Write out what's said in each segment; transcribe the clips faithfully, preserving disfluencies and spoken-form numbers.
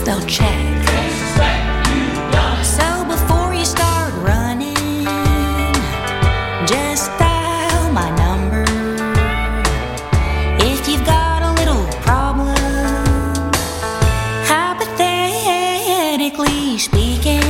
they'll check. So before you start running, just dial my number. If you've got a little problem, hypothetically speaking.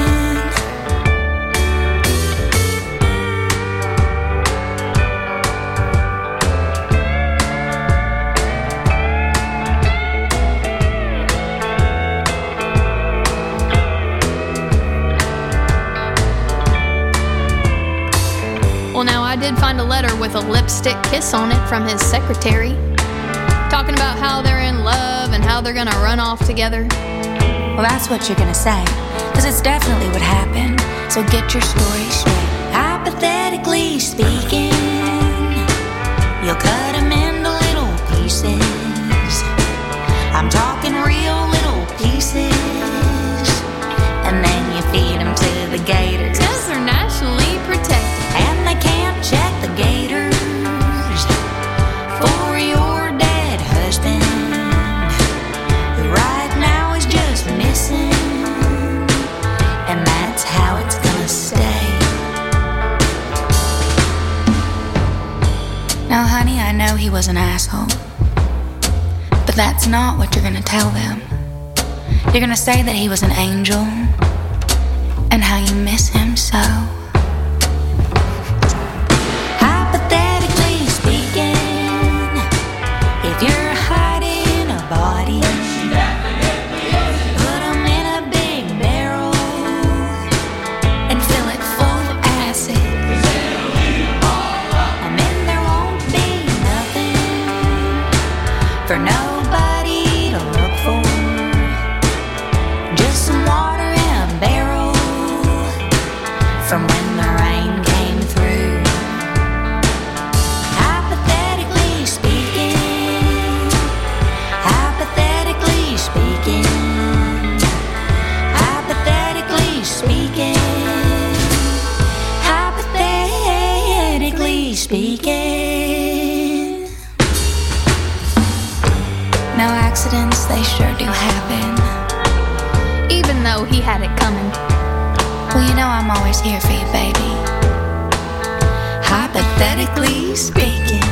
I did find a letter with a lipstick kiss on it from his secretary, talking about how they're in love and how they're gonna run off together. Well, that's what you're gonna say, because it's definitely what happened. So get your story straight. Hypothetically speaking, you'll cut them into little pieces. I'm talking real little pieces. And then you feed them to the gators. Because they're nationally protected. And they can't check the gators for your dead husband, who right now is just missing. And that's how it's gonna stay. Now, honey, I know he was an asshole, but that's not what you're gonna tell them. You're gonna say that he was an angel and how you miss him so. Hypothetically speaking, if you're hiding a body, put him in a big barrel and fill it full of acid. And then there won't be nothing for nobody to look for. Just some water in a barrel from when the rain came through. Hypothetically speaking, hypothetically speaking, hypothetically speaking, hypothetically speaking. No accidents, they sure do happen. Even though he had it coming. Well, you know I'm always here for you, baby. Hypothetically speaking.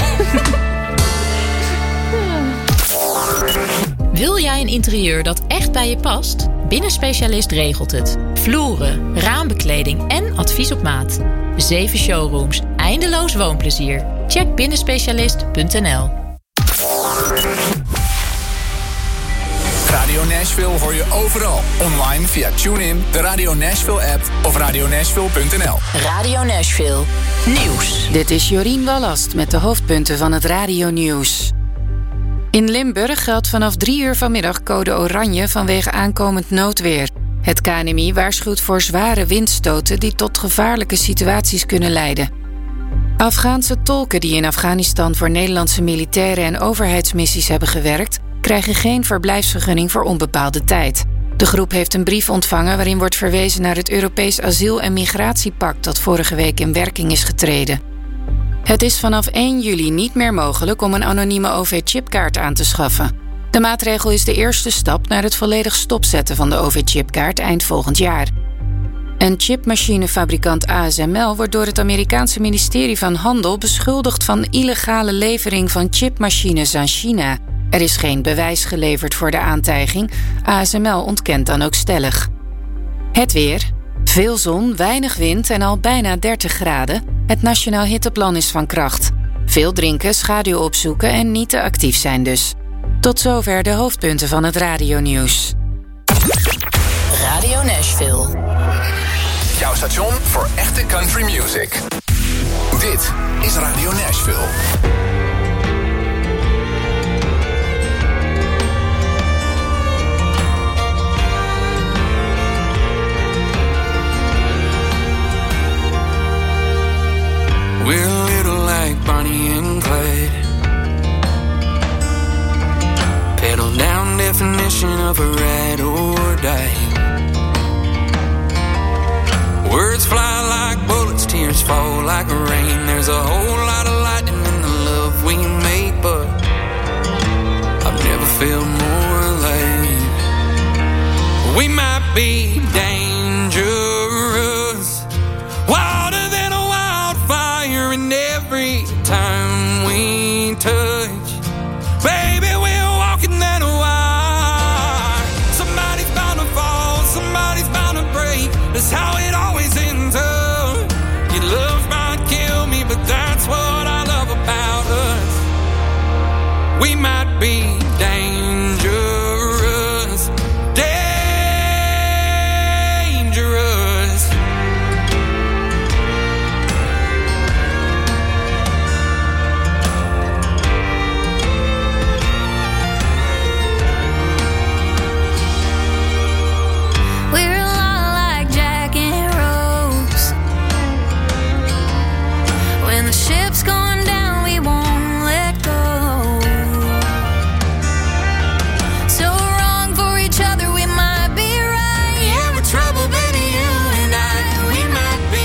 Wil jij een interieur dat echt bij je past? Binnenspecialist regelt het. Vloeren, raambekleding en advies op maat. Zeven showrooms, eindeloos woonplezier. Check binnenspecialist punt n l. Radio Nashville hoor je overal. Online via TuneIn, de Radio Nashville app of radio nashville punt n l. Radio Nashville. Nieuws. Dit is Jorien Wallast met de hoofdpunten van het Radio Nieuws. In Limburg geldt vanaf drie uur vanmiddag code oranje vanwege aankomend noodweer. Het K N M I waarschuwt voor zware windstoten die tot gevaarlijke situaties kunnen leiden. Afghaanse tolken die in Afghanistan voor Nederlandse militaire en overheidsmissies hebben gewerkt, krijgen geen verblijfsvergunning voor onbepaalde tijd. De groep heeft een brief ontvangen waarin wordt verwezen naar het Europees Asiel- en Migratiepact dat vorige week in werking is getreden. Het is vanaf één juli niet meer mogelijk om een anonieme O V-chipkaart aan te schaffen. De maatregel is de eerste stap naar het volledig stopzetten van de O V-chipkaart eind volgend jaar. Een chipmachinefabrikant A S M L wordt door het Amerikaanse ministerie van Handel beschuldigd van illegale levering van chipmachines aan China. Er is geen bewijs geleverd voor de aantijging. A S M L ontkent dan ook stellig. Het weer. Veel zon, weinig wind en al bijna dertig graden. Het Nationaal Hitteplan is van kracht. Veel drinken, schaduw opzoeken en niet te actief zijn dus. Tot zover de hoofdpunten van het radionieuws. Radio Nashville. Jouw station voor echte country music. Dit is Radio Nashville. We're a little like Bonnie and Clyde. Pedal down definition of a ride or die. Words fly like bullets, tears fall like rain. There's a whole lot of lightning in the love we make, but I've never felt more alive. every time we touch. Baby, we're walking that wire. Somebody's bound to fall, somebody's bound to break. That's how it always ends up. Your love might kill me, but that's what I love about us. We might be dangerous, dangerous. We're a lot like Jack and Rose. When the ship's going down, we won't let go. So wrong for each other, we might be right. Yeah, we're trouble, baby, you and I. We might be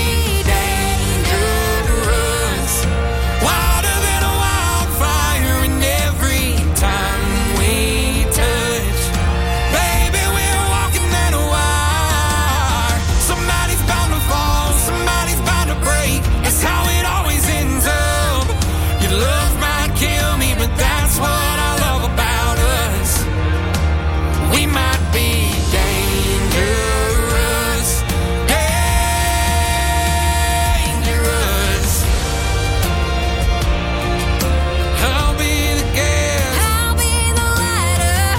dangerous, wilder than a wildfire, and every time we touch, baby, we're walking that wire. Somebody's bound to fall, somebody's bound to break. That's how it always ends up. Your love might kill me, but that's what I love about us. We might be dangerous, dangerous. I'll be the gas, I'll be the lighter.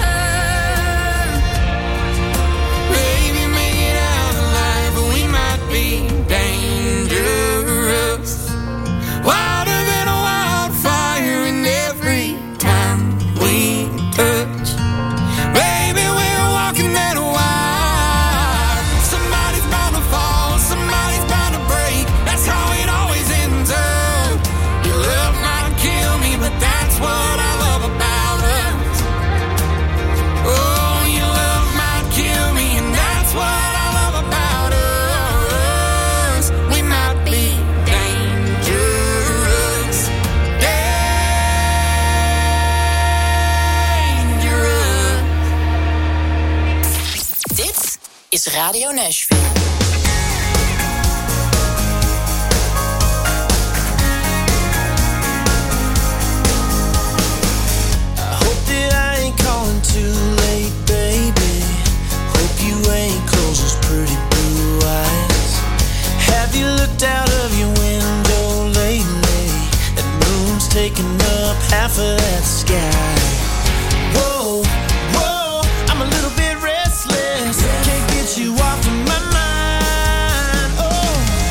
baby, make it out alive. But we might be dangerous, wilder than a wildfire, and every time we touch, baby, we're walking that wire. Somebody's bound to fall, somebody's bound to break. That's how it always ends up. Your love might kill me, but that's what I love about us. Oh, your love might kill me, and that's what I love about us. We might be dangerous, dangerous. Dit is Radio Nashville. Hope that I ain't calling too late, baby. Hope you ain't closed those pretty blue eyes. Have you looked out of your window lately? That moon's taking up half of that sky. Whoa, whoa, I'm a little bit restless. Can't get you off of my mind. Oh,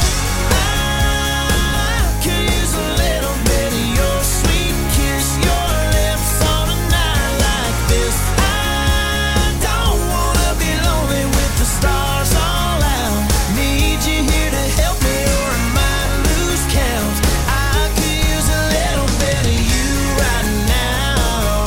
I could use a little bit of your sweet kiss, your lips on a night like this. I don't wanna be lonely with the stars all out. Need you here to help me, or I might lose count. I could use a little bit of you right now.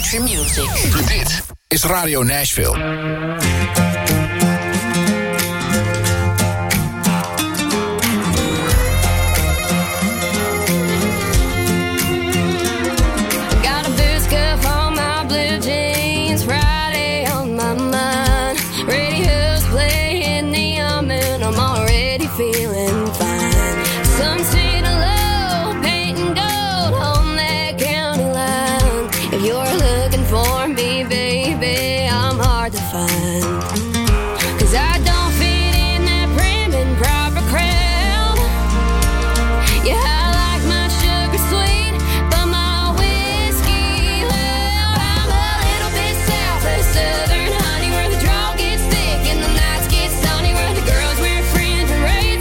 Country Music. Dit is Radio Nashville. Feeling fine. Some say the low, painting gold on that county line. If you're looking for me, baby, I'm hard to find. 'Cause I don't fit in that prim and proper crowd. Yeah, I like my sugar sweet, but my whiskey loud. I'm a little bit south of Southern honey, where the draw gets thick and the nights get sunny, where the girls wear fringe and raise.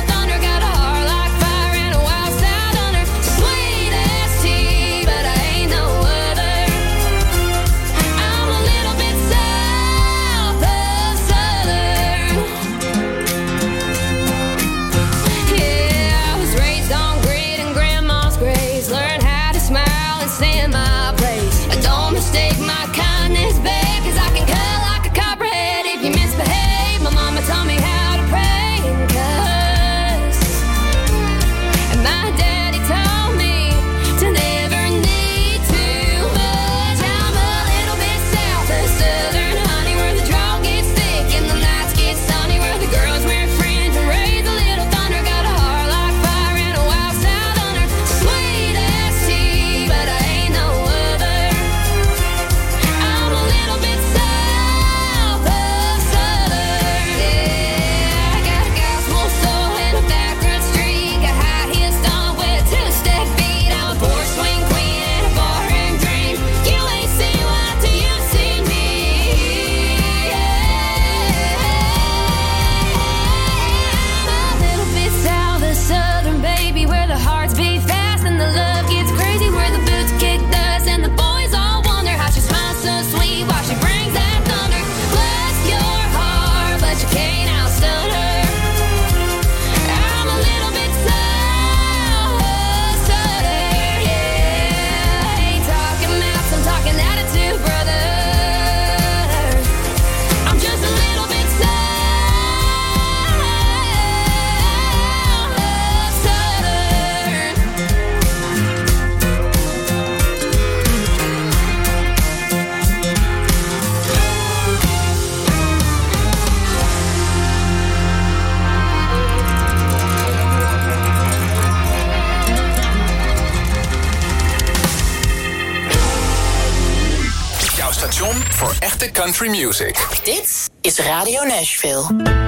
Voor echte country music. Dit is Radio Nashville.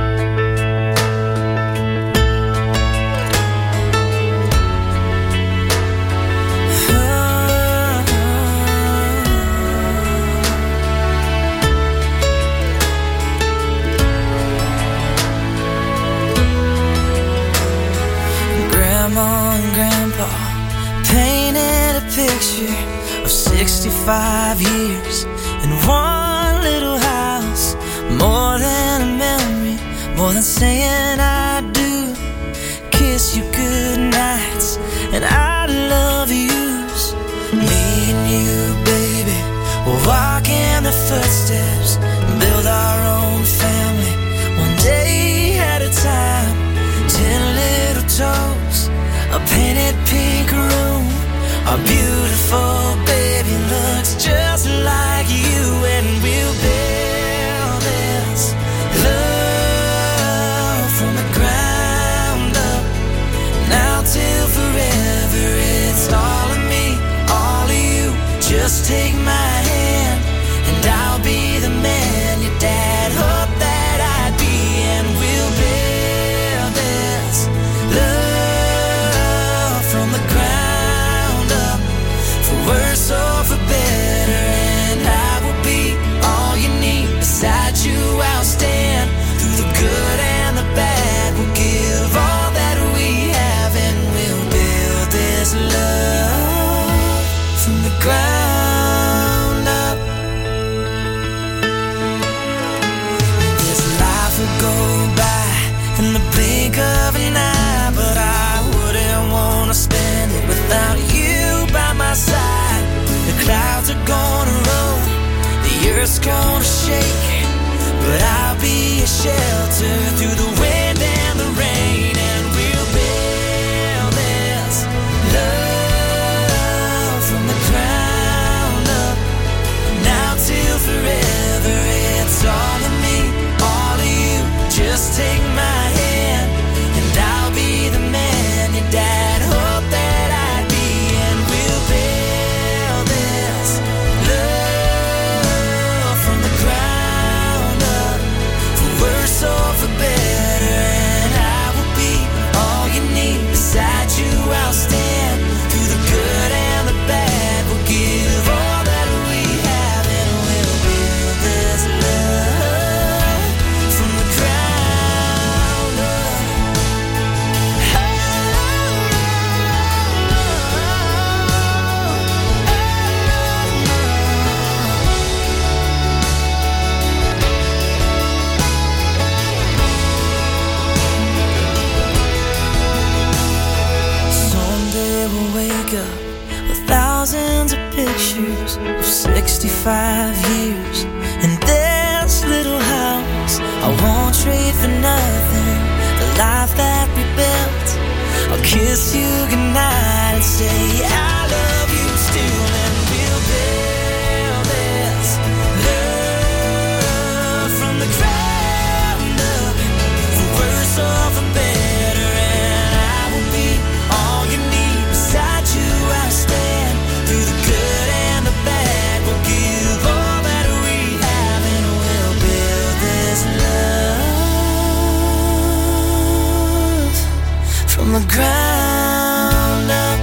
Grandma and Grandpa painted a picture of sixty-five years in one little house. More than a memory, more than saying I do. Kiss you good nights and I love yous. Me and you, baby, we'll walk in the footsteps, build our own family, one day at a time. Ten little toes, a painted pink room. Our beautiful baby looks just like you, and we'll build this love from the ground up. Now till forever, it's all of me, all of you. Just take my hand, and I'll be the man your dad hoped that I'd be, and we'll build this love from the ground up. Worse or for better, and I will be all you need. Beside you I'll stand through the good and the bad. We'll give all that we have, and we'll build this love from the ground shelter through the wind and the rain, and we'll build this love from the ground up. Now till forever, it's all of me, all of you. Just take my hand, and I'll be the man your dad hoped that I'd be, and we'll build this love from the ground up, for worse or for better. And I will be all you need. Beside you I'll stand through the good and the bad. We'll give all that we have, and we'll build this love from the ground up. Someday we'll wake up with thousands of pictures of sixty-five years in this little house. I won't trade for nothing the life that we built. I'll kiss you goodnight and say I love you still, and we'll build this love from the ground up, for worse or for better. And I will be all you need. Beside you I'll stand through the good and the bad. We'll give all that we have, and we'll build this love from the ground up.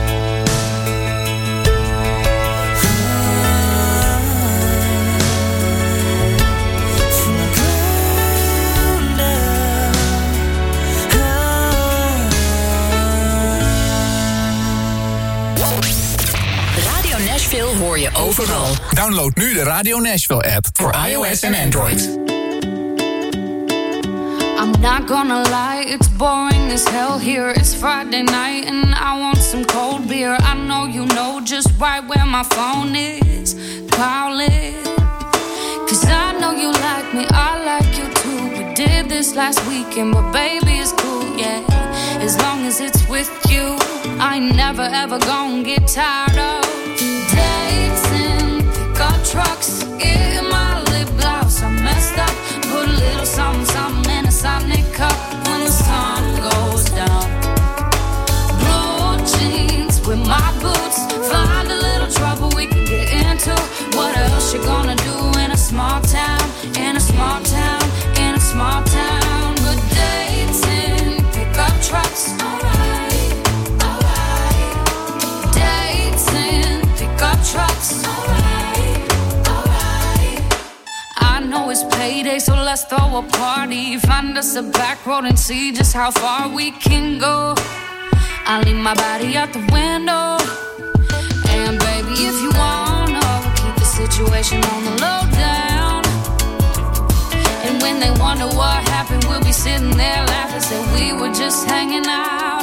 From the ground up. Radio Nashville hoor je overal. Download nu de Radio Nashville app voor iOS en Android. I'm not gonna lie, it's boring as hell here. It's Friday night and I want some cold beer. I know you know just right where my phone is. Call it. Cause I know you like me, I like you too. We did this last weekend, but baby it's cool, yeah. As long as it's with you, I ain't never ever gonna get tired of dating. Pick up trucks, get in my lip gloss. I messed up, put a little something, something in a Sonic cup when the sun goes down. Blue jeans with my boots, find a little trouble we can get into. What else you gonna do in a small town, in a small town, in a small town? Good dating, pick up trucks, alright, alright. Dating, pick up trucks, alright, alright. I know it's payday, so let's throw a party. Find us a back road and see just how far we can go. I leave my body out the window, and baby, if you wanna, we'll keep the situation on the low down. And when they wonder what happened, we'll be sitting there laughing, say we were just hanging out.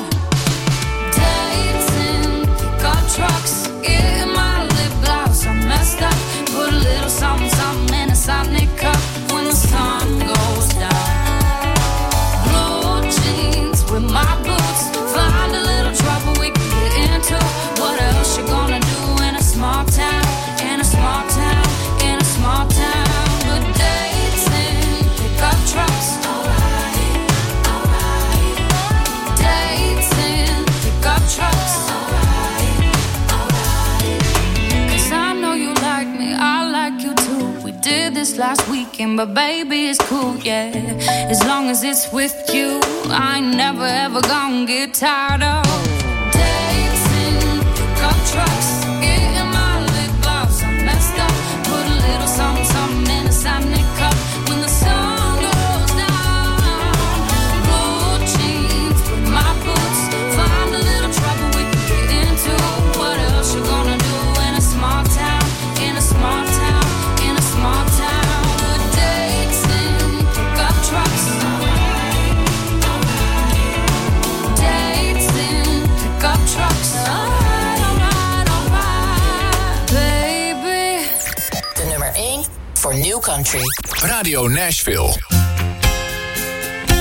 Dating, pick up trucks, get in my lip gloss. I messed up, put a little something, something in a Sonic cup when the sun goes down. Blue jeans with my boots, find a little trouble we can get into. What else you gonna do in a small town, in a small town, in a small town? Good dating, pick up trucks, alright, alright. Dating, pick up trucks, alright, alright. Cause I know you like me, I like you too. We did this last weekend, but baby it's cool, yeah. As long as it's with you, I ain't never ever gonna get tired of dating, pick up trucks, get in my lip gloss. I messed up, put a little something, something in a Sonic cup when the sun goes down. Blue jeans with my boots, find a little trouble we can get into. What else you gonna do in a small town, in a small town, in a small town? Good dating, pick up trucks, alright, alright. Dating, pick up trucks, alright, alright, alright. Baby. De nummer één voor New Country. Radio Nashville.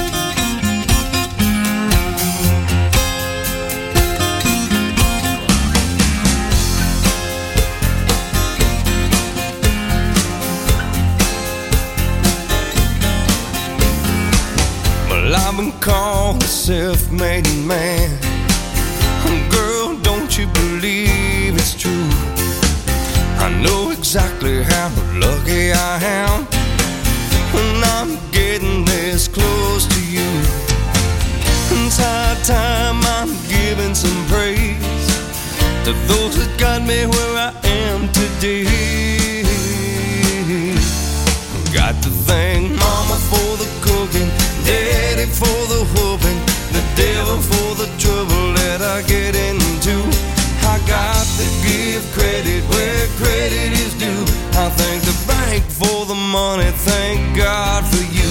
self-made man. Girl, don't you believe it's true? I know exactly how lucky I am when I'm getting this close to you. It's high time I'm giving some praise to those that got me where I am today. Got to thank Mama for the cooking, Daddy for the whooping, the devil for the trouble that I get into. I got to give credit where credit is due. I thank the bank for the money, thank God for you.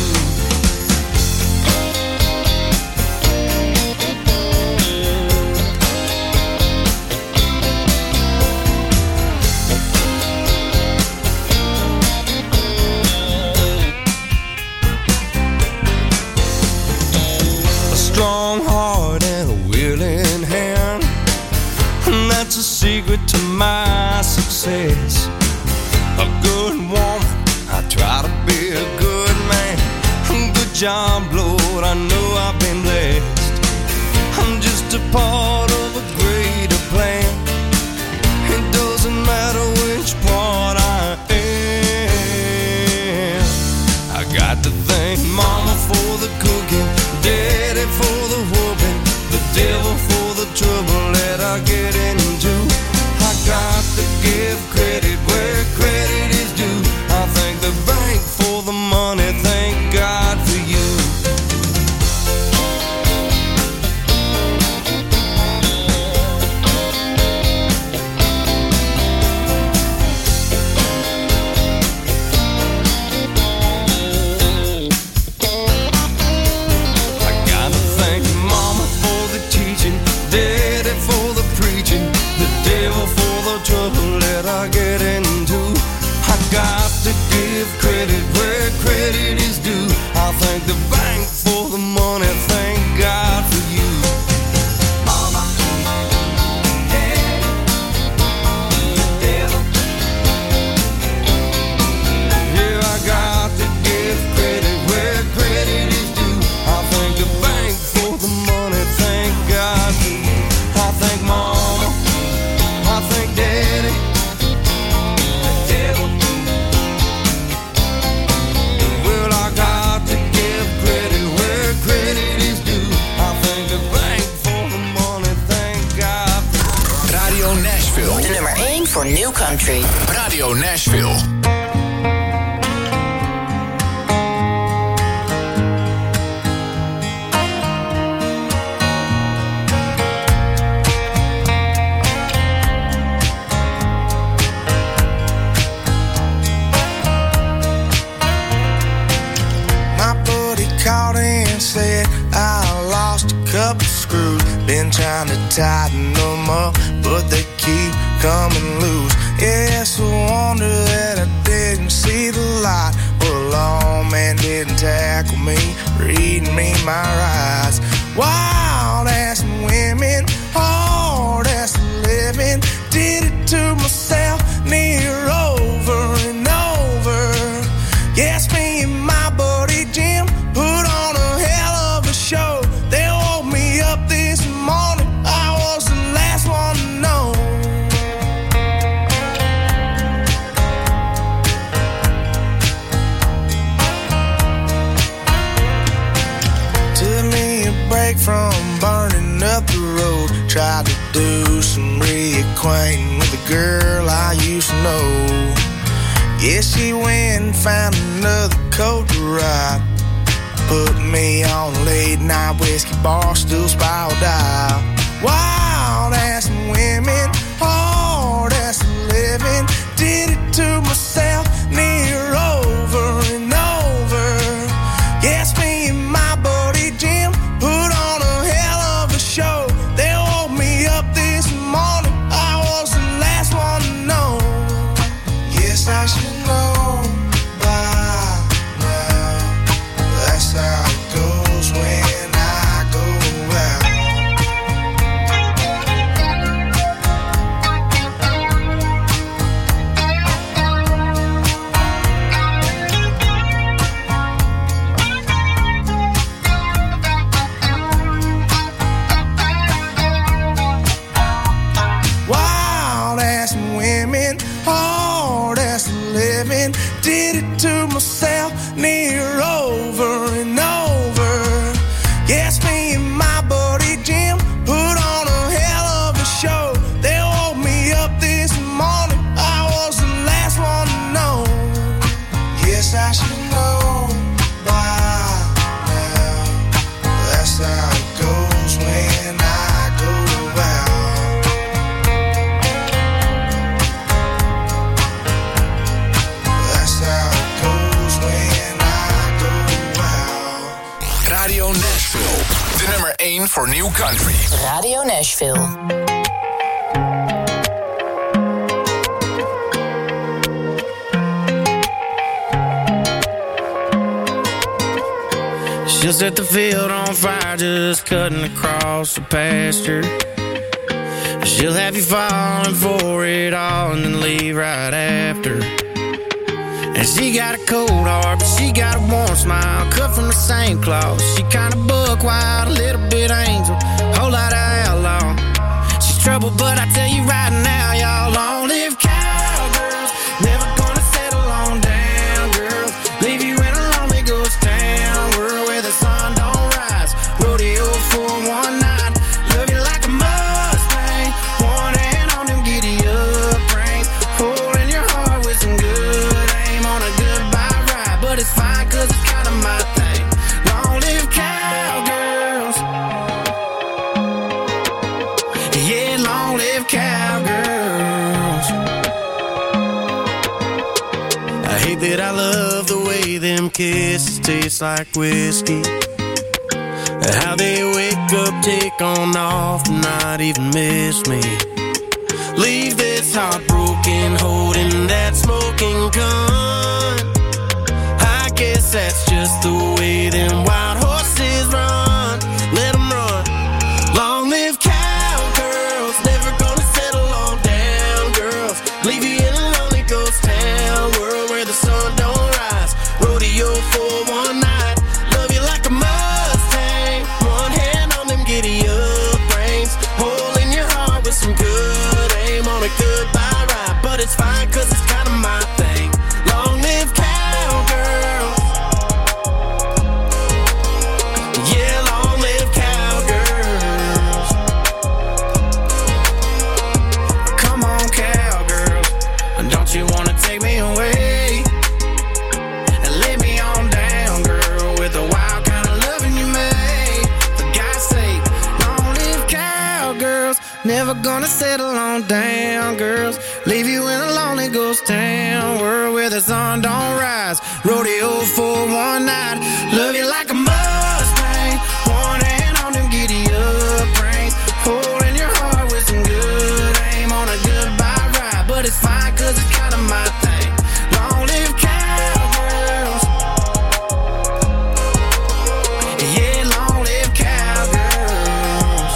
A strong heart and a willing hand, and that's a secret to my success. A good woman, I try to be a good man. Good job, Lord, I know I've been blessed. I'm just a part of a greater plan. It doesn't matter which part I am. I got to thank Mama for the cooking, Daddy for the whooping, the devil for the trouble that I get into. I got to give credit where credit is due. I thank the bank for the money, thank God for you. I gotta thank Mama for the teaching, Daddy for the preaching, the devil for the trouble that I get into. I got to give credit where credit is due. I thank the bank for the money, thank God for you. Mama, Daddy, the devil. Yeah, I got to give credit where credit is due. I thank the bank for the money, thank God for you. I thank Mama, I thank Daddy, the devil. Well, I got to give credit where credit is due. I thank the bank for the money, thank God. Radio Nashville. De nummer één voor New Country. Radio Nashville. My buddy called and said I lost a couple screws. Been trying to tighten them up, but they keep coming loose. Yes, I wonder that I didn't see the light. Well, a lawman didn't tackle me, reading me my rights. Wild ass women, hard ass living. Did it to myself, near over and over. Yes, me and my buddy Jim put on a hell of a show. They woke me up this morning, I was the last one to know. Took me a break from burning up the road. Tried to do some reacquainting with a girl I used to know. Yeah, she went and found another coat to ride. Put me on late night whiskey bar, still spiraled out. Wild ass women, hard ass living. Did it to myself, near over and over. Yes, me and my buddy Jim put on a hell of a show. They woke me up this morning, I was the last one to know. Yes, I should know by now. That's how it goes when I go out. for New Country. Radio Nashville. She'll set the field on fire, just cutting across the pasture. She'll have you falling for it all and then leave right after. And she got a cold heart, but she got a warm smile, cut from the same cloth. She kinda buck wild, a little bit angel, whole lot of outlaw. She's trouble, but I tell you right now, y'all, long live cowgirls. Never gonna settle on down, girls. Leave you in a lonely ghost town, world where the sun don't rise. Rodeo for one night, love you like a Mustang. One hand on them giddy up reins, holding your heart with some good aim on a goodbye ride. But it's fine, cause it's kinda my thing. Long live cowgirls. Yeah, long live cowgirls. I hate that I love the way them kisses taste like whiskey. How they wake up, take on off, not even miss me. Leave this heart broken, holding that smoking gun. I guess that's just the way them wild horses run. Let them run. Long live cowgirls, never gonna settle on down, girls. Leave you in a lonely ghost town, world where the sun don't rise. Rodeo for one night, love you like a Mustang. One hand on them giddy up reins, holding your heart with some good aim on a goodbye ride. But it's fine, cause it's kinda my thing. Long live cowgirls. Yeah, long live cowgirls. Come on, cowgirls, don't you wanna take me away and lay me on down, girl, with the wild kind of loving you made. For God's sake, long live cowgirls. Never gonna settle on down, girls. Leave you in a lonely ghost town, world where the sun don't rise. Rodeo for one night, love you like a Mustang. One hand on them giddy up reins, holding your heart with some good aim on a goodbye ride. But it's fine, cause it's kinda my thing. Long live cowgirls. Yeah, long live cowgirls.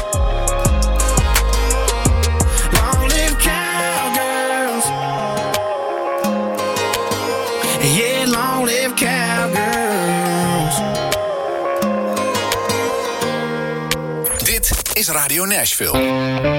Long live cowgirls. Yeah, long live cowgirls. Dit is Radio Nashville.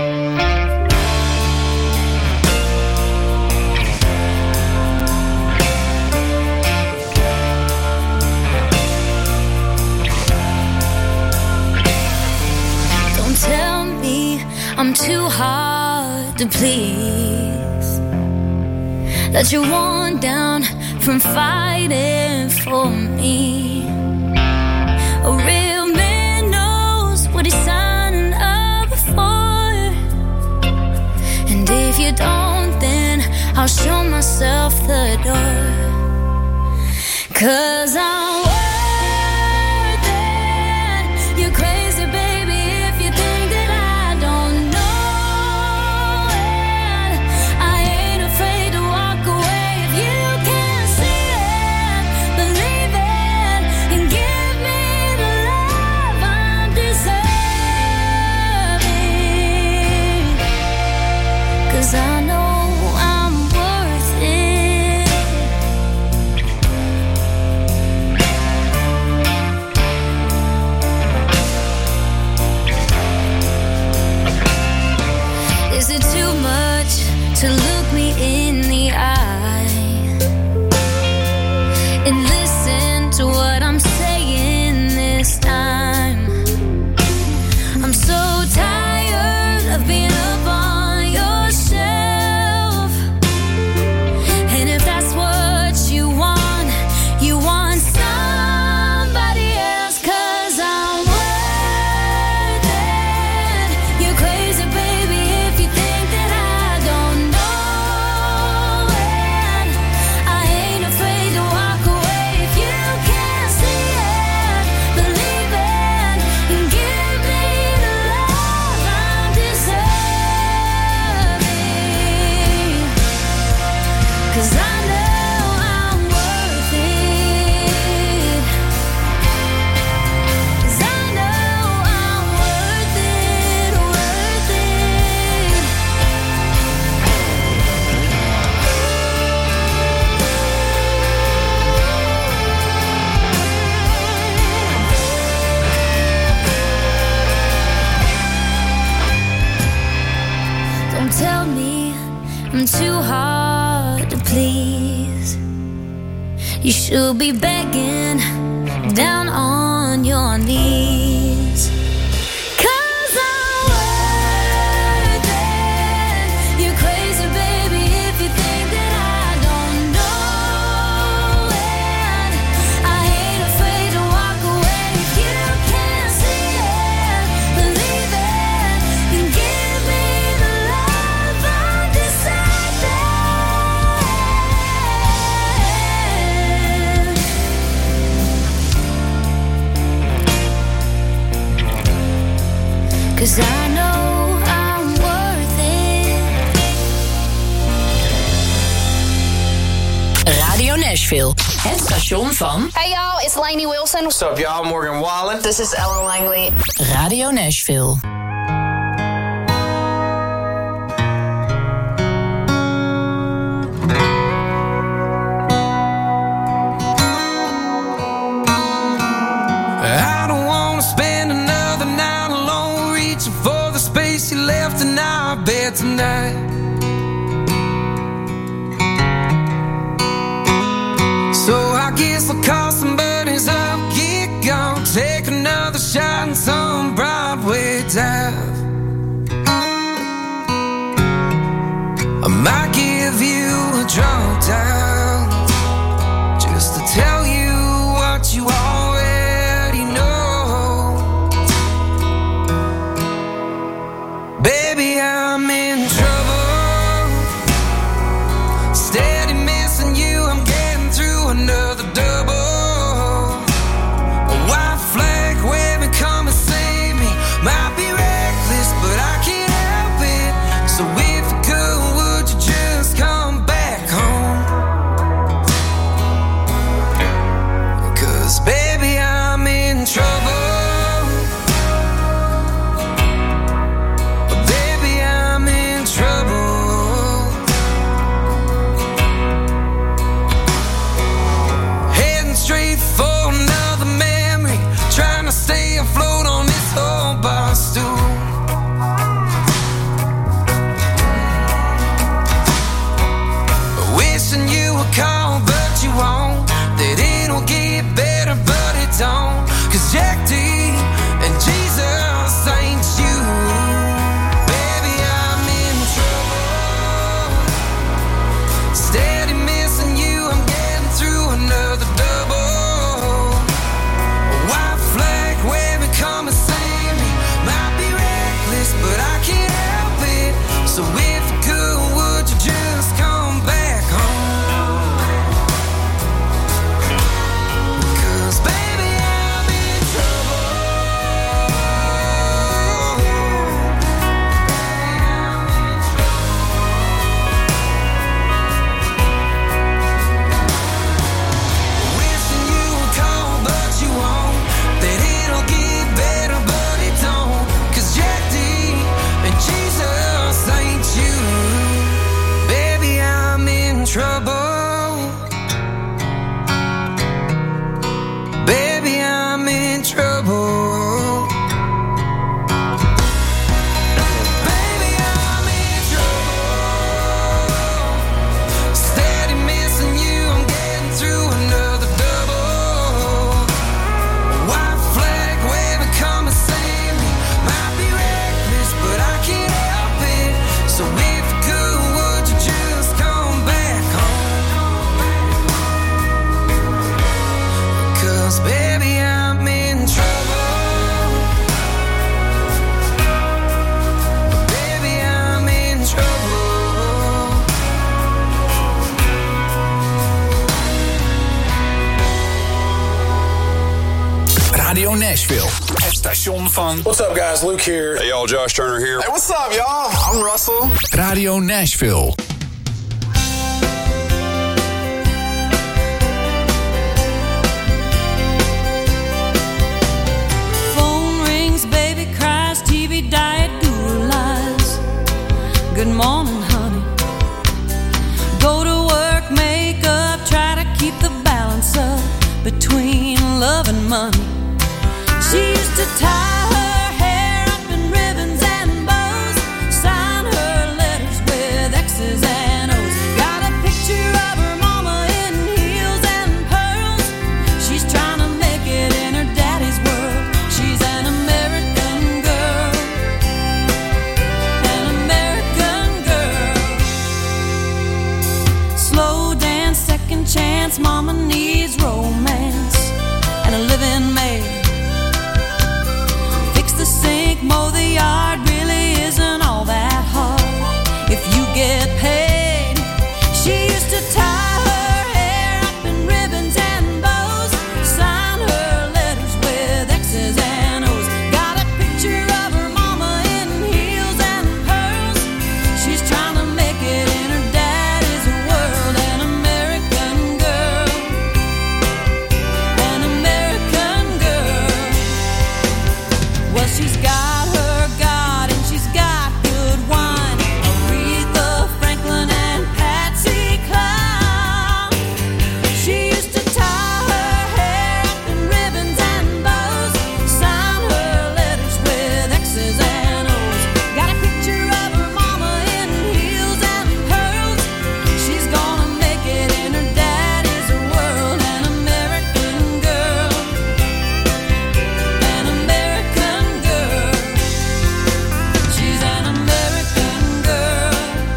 Don't tell me I'm too hard to please, that you're worn down from fighting for me. A real man knows what he's signing up for, and if you don't, then I'll show myself the door. 'Cause I'm worth it. You're crazy, baby, if you think that I don't know it. I ain't afraid to walk away if you can't see it, believe it, and give me the love I'm deserving. 'Cause I know I'm worth it. Is it too much to look me in the eye and listen to what I'm saying this time? I'm so tired of being up on your shelf. And if that's what you want, you want somebody else. 'Cause I'm worth it. You're crazy, baby, if you think that I don't know Don't tell me I'm too hard to please. You should be begging down on your knees. 'Cause I'm worth it. You're crazy, baby, if you think that I don't know it. I ain't afraid to walk away if you can't see it. Believe it, and give me the love undecided. 'Cause I know I'm worth it. Radio Nashville, het station van... Hey y'all, it's Lainey Wilson. What's up, y'all? Morgan Wallen. This is Ella Langley. Radio Nashville. I don't wanna spend another night alone, reaching for the space you left in our bed tonight. So I guess I'll call some buddies up, get gone, take another shot in some Broadway dive. I might give you a drunk dial just to tell you what you already know. Baby, I'm in trouble, steady missing you, I'm getting through another double. A white flag waving, come and save me. Might be reckless, but I can't help it. So if you could, would you just come back home? 'Cause baby, I'm in trouble. Baby, I'm in trouble. Heading straight for another memory, trying to stay afloat on this whole bar stool. Wishing you would call, but you won't. That it'll get better, but it don't. 'Cause Jack D and Jesus ain't you. Baby, I'm in trouble, steady missing you, I'm getting through another double. A white flag waving, come and save me. Might be reckless, but I can't help it. So if you could, would you just come back home? 'Cause baby, I'm in trouble. Wishing you would call, but you won't. That it'll get better, but it don't. 'Cause Jack D and Jesus ain't you. Baby, I'm in trouble. Baby, I'm in trouble. Baby, I'm in trouble. Steady missing you, I'm getting through another double. White flag waving, come and save me. Might be reckless, but I can't help it. So if you could, would you just come back home? 'Cause baby, I'm in trouble. Baby, I'm in trouble. Radio Nashville, het station van... What's up, guys? Luke here. Hey y'all, Josh Turner here. Hey, what's up, y'all? I'm Russell. Radio Nashville. Phone rings, baby cries, T V diet, Google lies. Good morning, honey. Go to work, make up, try to keep the balance up between love and money. She used to tie her hair up in ribbons and bows, sign her letter dance. Mama needs romance and a living maid. Fix the sink, mow the yard, really isn't all that hard if you get paid. She used to tie her hair up in ribbons and bows, sign her letters with X's and O's. Got a picture of her mama in heels and pearls. She's trying to make it in her daddy's world. An American girl, an American girl. Well, she's got her God and she's got good wine. Aretha Franklin and Patsy Cline. She used to tie her hair up in ribbons and bows, sign her letters with X's and O's. Got a picture of her mama in heels and pearls. She's gonna make it in her daddy's world. An American girl, an American girl. She's an American girl.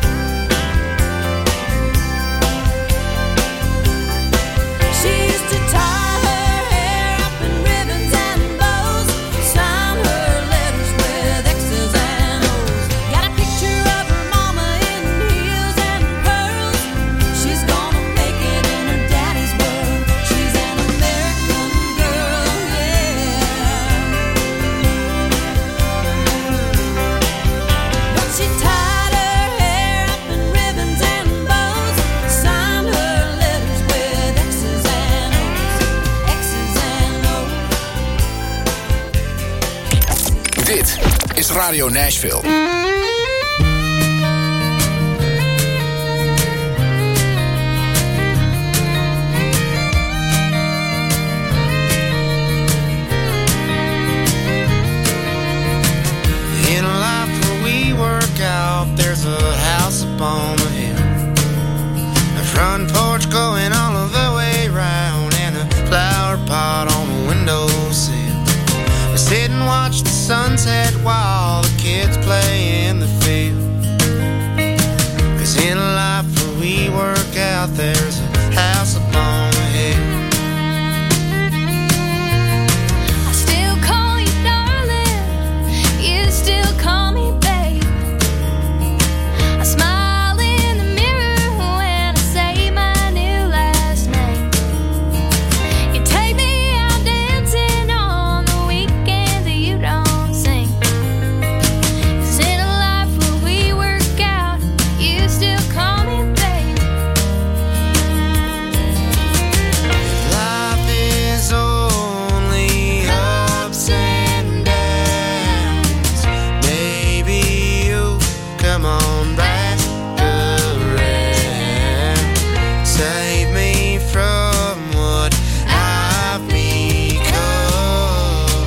She used to tie her hair up in ribbons and bows, sign her letters with X's and O's. Got a picture of her mama in heels and pearls. She's gonna make it in her daddy's world. She's an American girl, yeah. But she tied her hair up in ribbons and bows, signed her letters with X's and O's, X's and O's. Dit is Radio Nashville. In a life where we work out, there's a house up on the hill, a front porch going all of the way round, and a flower pot on the windowsill. I sit and watch the sunset while the kids play in the field. 'Cause in a life where we work out, there's a house up on the hill. I still call you darling, you still call me babe. I smile in the mirror when I say my new last name. You take me out dancing on the weekend that you don't sing. 'Cause in a life where we work out, you still call me babe. Life is only ups and downs. Maybe you come on back around. Save me from what I've become.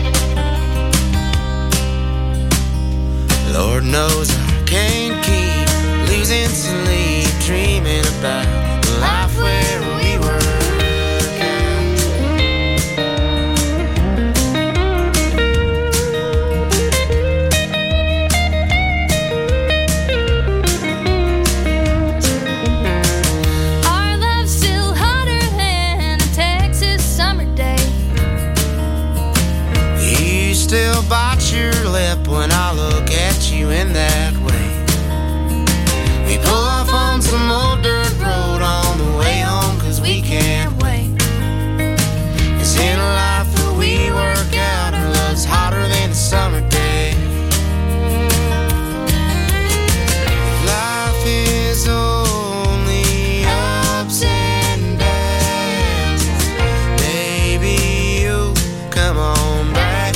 Lord knows I can't keep losing sleep, dreaming about the life where we work out. Our love's still hotter than a Texas summer day. You still bite your lip when I look at you in that way. We pull off on some old dirt road on the way home, 'cause we can't wait. It's in a life where we work out, and love's hotter than a summer day. Life is only ups and downs. Maybe you come on back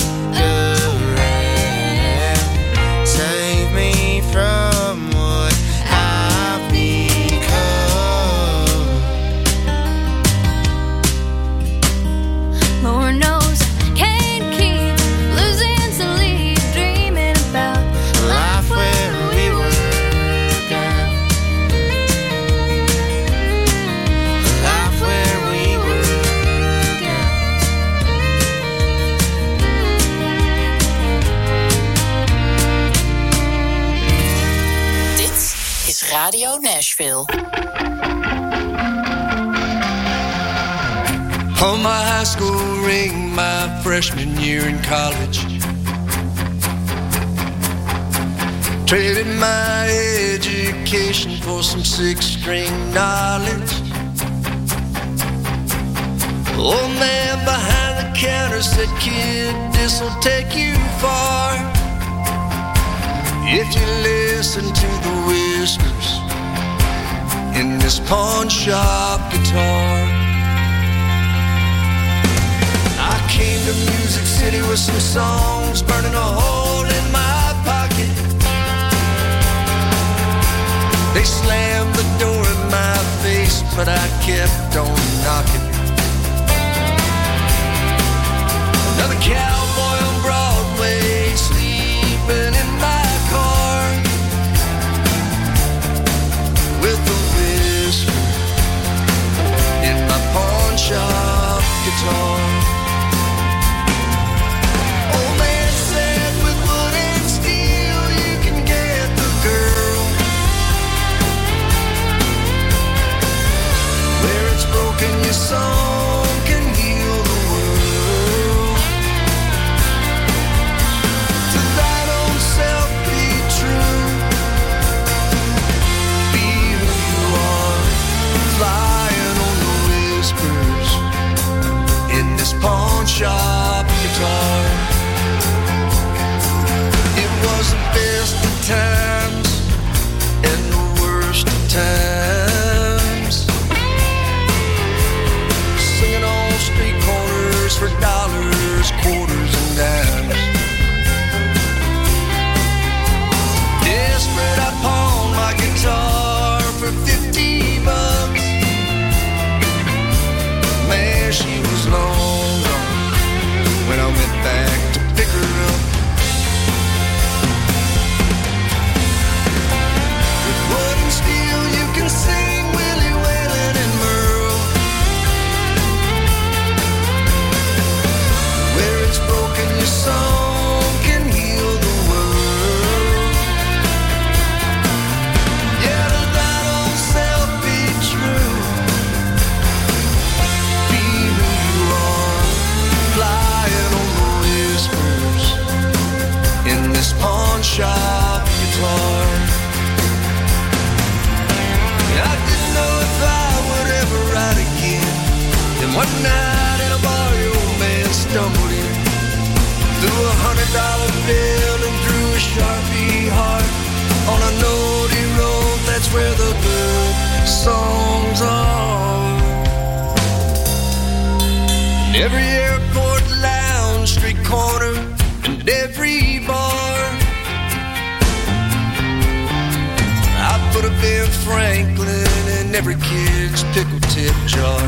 around. Save me from what I've become. Lord knows I can't keep losing sleep, dreaming about A life where we work out. A life where we work out. Dit is Radio Nashville. On my high school ring, my freshman year in college. Traded my education for some six-string knowledge. Old man behind the counter said, kid, this'll take you far if you listen to the whispers in this pawn shop guitar. I came to Music City with some songs burning a hole in my pocket. They slammed the door in my face, but I kept on knocking. Another cowboy on Broadway, sleeping in my car, with a whisper in my pawn shop guitar. Old man said, with wood and steel you can get the girl. Where it's broken, your song can heal the world. To thine own self be true, be who you are, flying on the whispers in this pawn shop guitar. It was the best of times and the worst of times, singing on street corners for dollars, quarters, and dimes. Desperate, I pawned my guitar for fifty bucks. Man, she was long gone when I went back to pick her up. With wood and steel you can sing Willie Whalen and Merle. Where it's broken, your song can heal the world. Yeah, to thine own self be true, be who you are, flying on the whispers in this pawn shop guitar. I didn't know if I would ever ride again. Then one night in a bar, the old man stumbled in, threw a hundred dollar bill and drew a Sharpie heart on a note he wrote. That's where the good songs are. In every airport lounge, street corner, and every bar, I put a Ben Franklin in every kid's pickle tip jar.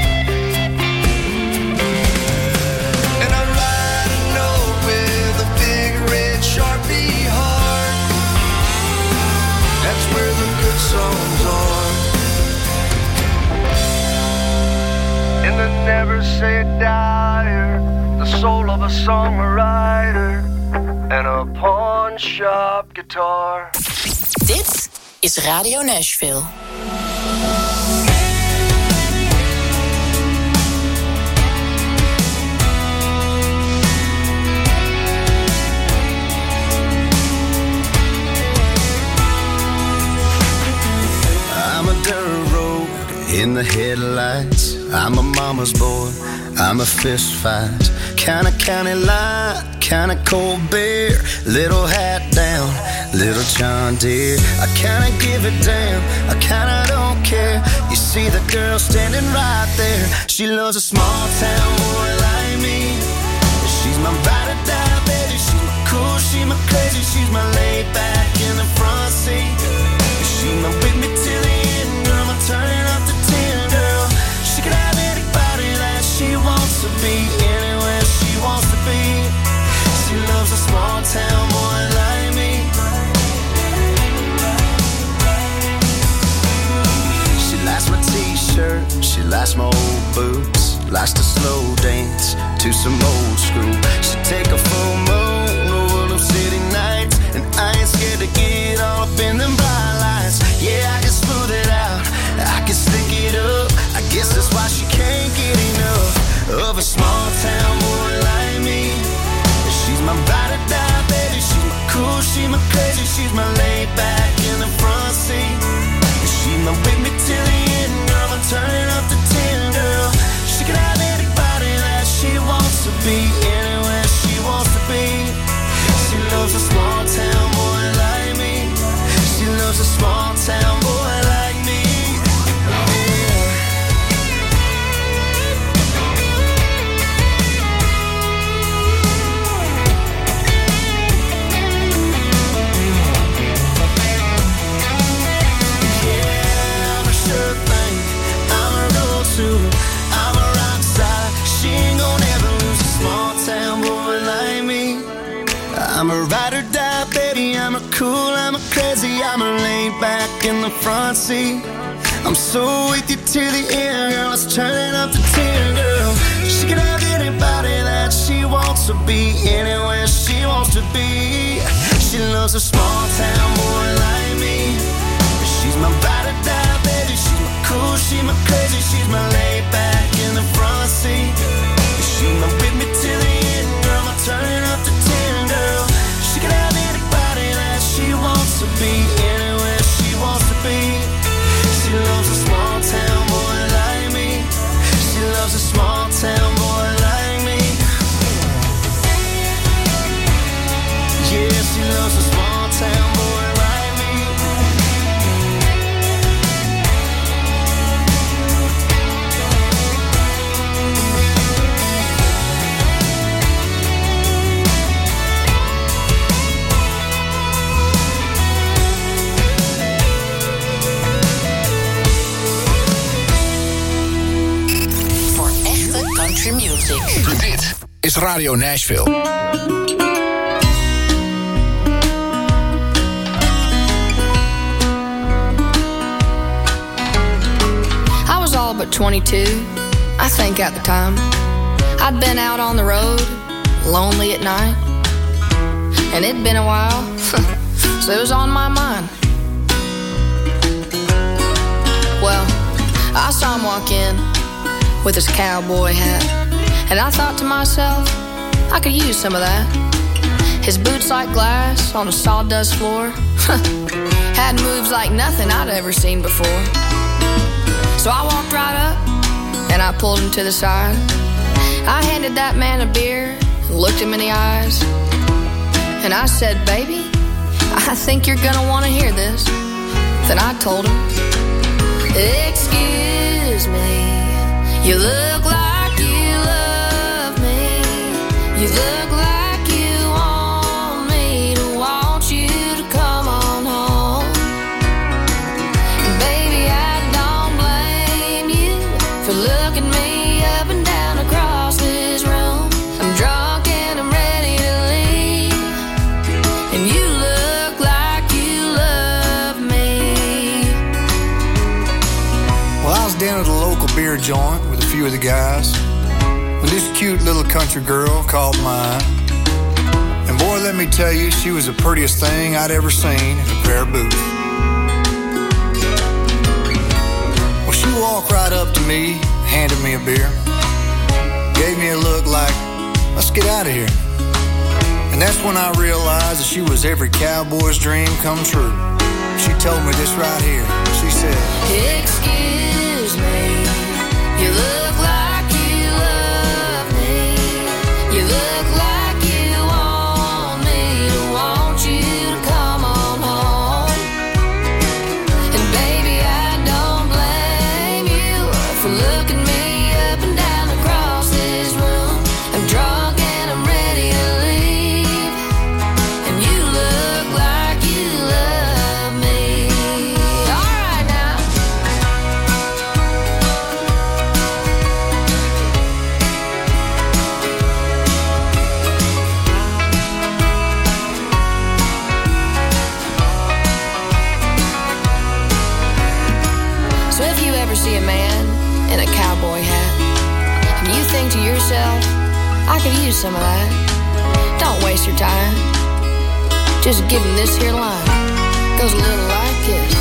And I write a note with a big red Sharpie heart. That's where the good songs are. In the Never Say Dire, the soul of a songwriter and a pawn shop guitar. Dit is Radio Nashville. I'm a dirt road in the headlights. I'm a mama's boy, I'm a fist fight. Kinda county line, kinda cold beer. Little hat down, little John Deere. I kinda give it damn, I kinda don't care. You see the girl standing right there. She loves a small town boy like me. She's my ride or die, baby. She's my cool, she's my crazy. She's my laid back in the front seat. She's my with me till the end, girl. I'm turning up the ten, girl. She can have anybody that she wants to be, anywhere she wants to be. She loves a small town boy like me. She likes my t-shirt, she likes my old boots, likes to slow dance to some old school. She take a full moon over them city nights, and I ain't scared to get all up in them bright lights. Yeah, I can smooth it out, I can stick it up. I guess that's why she can't get enough. loves a small town boy like me. Yeah, I'm a sure thing. I'm a roll too. I'm a rock star. She ain't gonna ever lose a small town boy like me. I'm a ride or die, baby. I'm a cool, I'm a crazy. I'm a laid back in the front seat. I'm so with you to the end, girl. Let's turn it up to ten, girl. She can have anybody that she wants to be, anywhere she wants to be. She loves a small town boy like me. She's my ride or die, baby. She's my cool, she's my crazy. She's my laid back in the front seat. She's my with me to the end, girl. I'm turning up to ten, girl. She can have anybody that she wants to be, anywhere she wants to be. She loves a small town boy like me. She loves a small town boy like me. Yeah, she loves a small town boy like me. Country music. Dit is Radio Nashville. I was all but twenty-two, I think at the time. I'd been out on the road, lonely at night. And it'd been a while, so it was on my mind. Well, I saw him walk in with his cowboy hat, and I thought to myself, I could use some of that. His boots like glass on a sawdust floor had moves like nothing I'd ever seen before. So I walked right up and I pulled him to the side. I handed that man a beer, looked him in the eyes, and I said, baby, I think you're gonna want to hear this. Then I told him, excuse me, you look like you love me. You look like you want me to want you to come on home. And baby, I don't blame you for looking me up and down across this room. I'm drunk and I'm ready to leave, and you look like you love me. Well, I was down at a local beer joint with a few of the guys, when this cute little country girl called mine. And boy, let me tell you, she was the prettiest thing I'd ever seen in a pair of boots. Well, she walked right up to me, handed me a beer, gave me a look like, let's get out of here. And that's when I realized that she was every cowboy's dream come true. She told me this right here. She said, excuse me, you look like you love me. You look like you want me to want you to come on home. And baby, I don't blame you for looking me up and down across this room. I'm drunk and I'm ready to leave, and you look like you love me. All right now. So if you ever see a man in a cowboy hat and you think to yourself, I could use some of that, don't waste your time. Just give him this here line. Goes a little like this.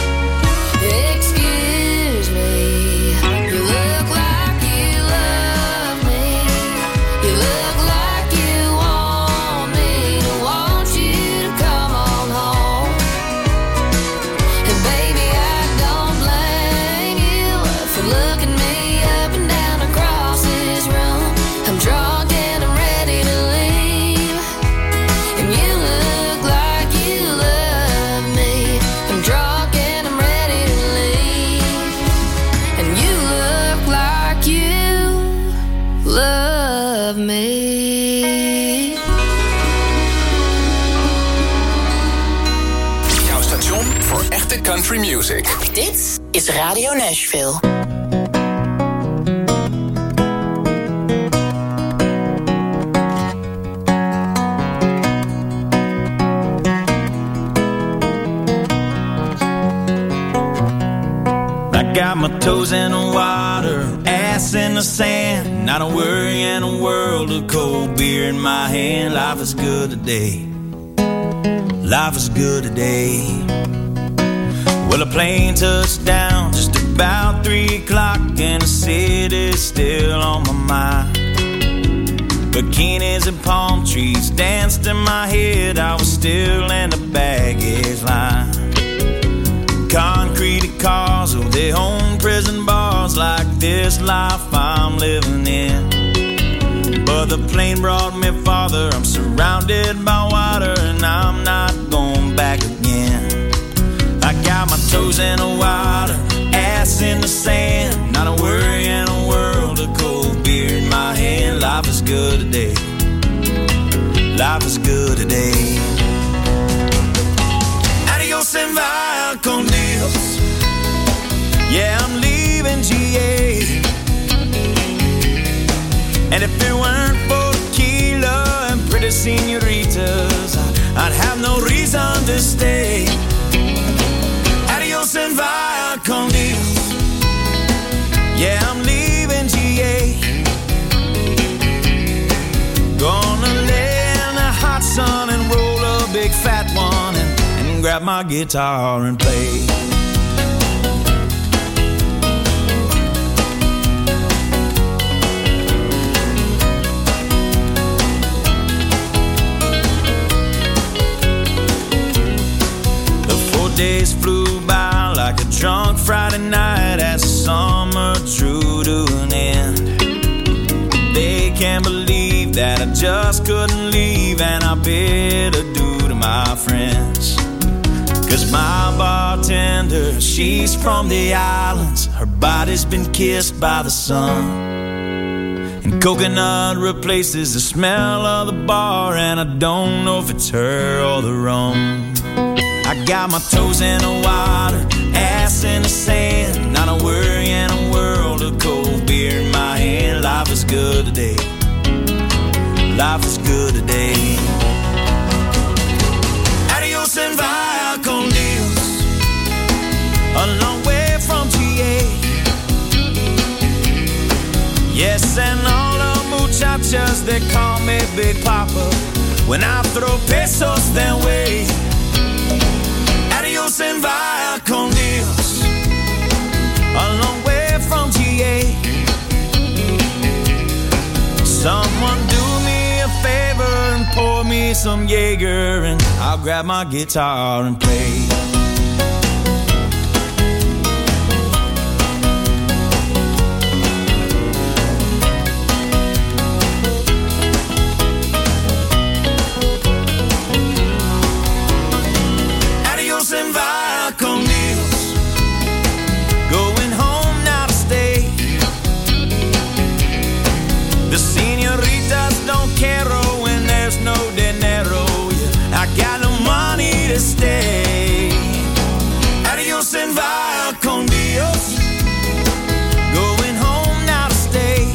Excuse me, you look like you love me. You look like you want me to want you to come on home. And baby, I don't blame you for looking me up and down across this room. I'm drunk and I'm ready to leave, and you look like you love me. station voor echte country music. Dit is Radio Nashville. Got my toes in the water, ass in the sand. Not a worry in a world of cold beer in my hand. Life is good today. Life is good today. Well, a plane touched down just about three o'clock, and the city's still on my mind. Bikinis and palm trees danced in my head. I was still in the baggage line. Concrete cars, oh, they own prison bars like this life I'm living in. But the plane brought me farther. I'm surrounded by water and I'm not going back again. I got my toes in the water, ass in the sand. Not a worry in a world of cold beer in my hand. Life is good today. Life is good today. Adios and via con Dios. Yeah, I'm leaving G A. And if it weren't for tequila and pretty senoritas, I'd have no reason to stay. Adios and via con Dios. Yeah, I'm leaving G A. Gonna lay in the hot sun and roll a big fat one and, and grab my guitar and play. Days flew by like a drunk Friday night as the summer drew to an end. They can't believe that I just couldn't leave, and I bid adieu to my friends. Cause my bartender, she's from the islands. Her body's been kissed by the sun, and coconut replaces the smell of the bar, and I don't know if it's her or the rum. I got my toes in the water, ass in the sand. Not a worry in a world of cold beer in my hand. Life is good today. Life is good today. Adios and via con Dios. A long way from G A. Yes, and all the muchachas, they call me Big Papa when I throw pesos their way. Adios and via con Dios. A long way from G A. Someone do me a favor and pour me some Jaeger, and I'll grab my guitar and play. And via con Dios. Going home now to stay. The senoritas don't care when there's no dinero. Yeah, I got no money to stay. Adios and via con Dios. Going home now to stay.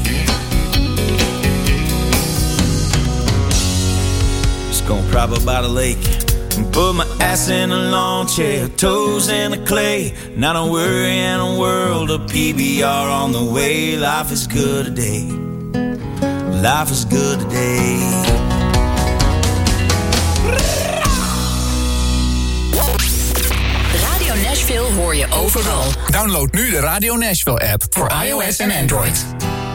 Just gonna prop up by the lake and put my ass in a lawn chair, toes in the clay. Not a worry in a world of P B R on the way. Life is good today. Life is good today. Radio Nashville hoor je overal. Download nu de Radio Nashville app voor iOS en Android.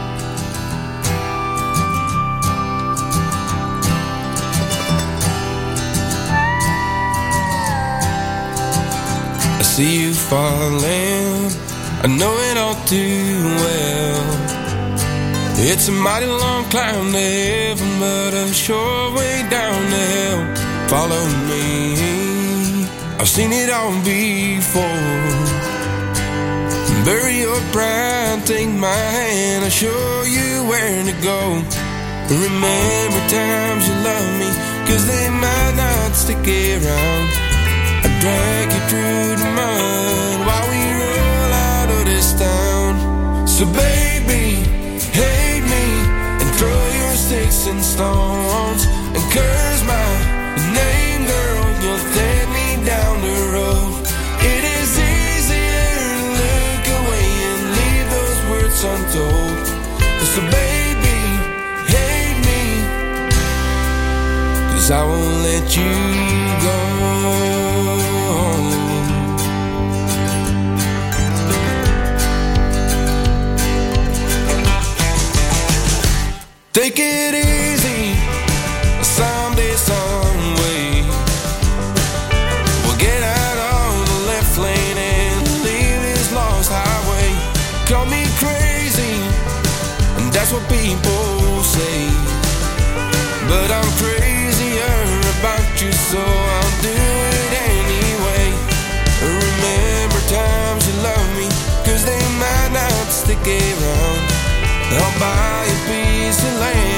I see you falling, I know it all too well. It's a mighty long climb to heaven, but a short way down to hell. Follow me, I've seen it all before. Bury your pride, take my hand, I'll show you where to go. Remember times you love me, cause they might not stick around. I drag you through So baby, hate me and throw your sticks and stones and curse my name, girl. You'll take me down the road. It is easier to look away and leave those words untold. So baby, hate me, 'cause I won't let you go. Take it easy, someday, some way. We'll get out on the left lane and leave this lost highway. Call me crazy, and that's what people say. But I'm crazier about you, so I'll do it anyway. Remember times you loved me, 'cause they might not stick around. I'll buy a piece of land